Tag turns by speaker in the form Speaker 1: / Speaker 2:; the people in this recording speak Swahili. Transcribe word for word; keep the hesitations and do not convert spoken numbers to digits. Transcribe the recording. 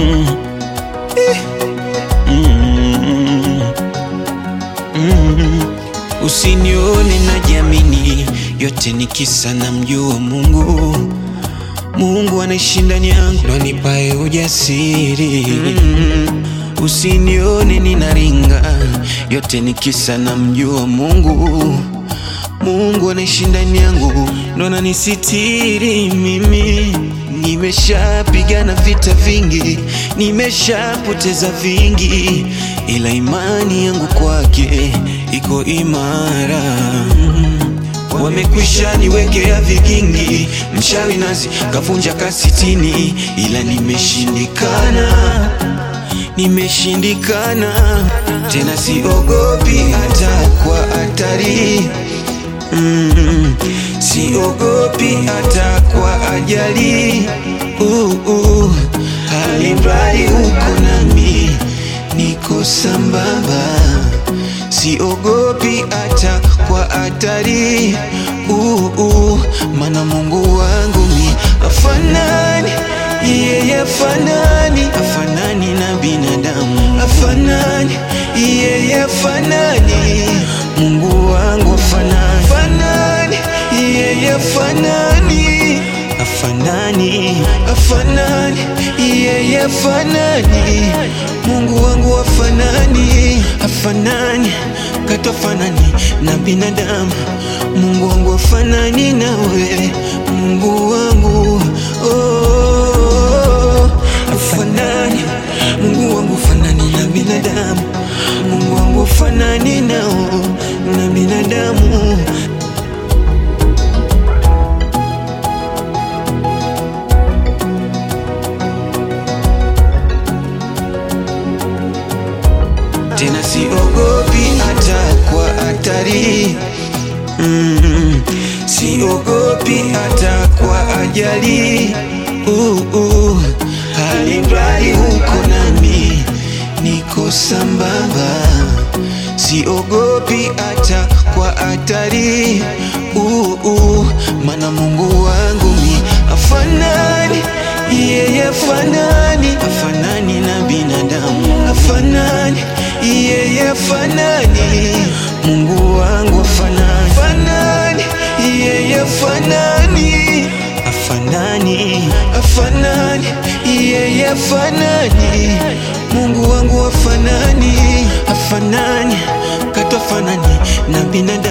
Speaker 1: mm. Mm. Mm. Usinione najiamini, yote ni kisa na mjua Mungu. Mungu anaishi ndani yangu, ndo anipae ujasiri. mm. Usinione ninaringa, yote ni kisa na mjua Mungu. Mungu anaishi ndani yangu, ndo ananisitiri mimi. Nimeshapigana vita vingi, nimeshapoteza vingi, ila imani yangu kwake iko imara. Wamekwisha niwekea vigingi, mshawi nazi kavunja kasitini, ila nimeshindikana, nimeshindikana. Tena siogopi hata kwa hatari, mm, siogopi hata kwa ajali. uh, uh, Halimradi uko nami, niko sambamba. Siogopi hata kwa hatari, uh, uh, mana Mungu wangu mi afanani, yeye afanani, afanani na binadamu, afanani, yeye afanani. Mungu wangu afanani, afanani, yeye afanani, afanani, afanani, yeye afanani. Mungu wangu afanani, afanani, katofanani na binadamu. Mungu wangu afanani nawe, Mungu wangu, oh, afanani. Mungu wangu afanani na binadamu, Mungu wangu afanani nao na binadamu. Tena siogopi hata kwa hatari, mm, siogopi hata kwa ajali. uh, uh, Halimradi uko nami, niko sambamba. Siogopi hata kwa hatari, uh, uh, mana Mungu wangu mi afanani, yeye afanani, afanani na binadamu, afanani, yeye afanani. Mungu wangu afanani, afanani, yeye afanani, afanani, afanani, yeye afanani. Mungu wangu afanani, afanani, katofanani na binadamu.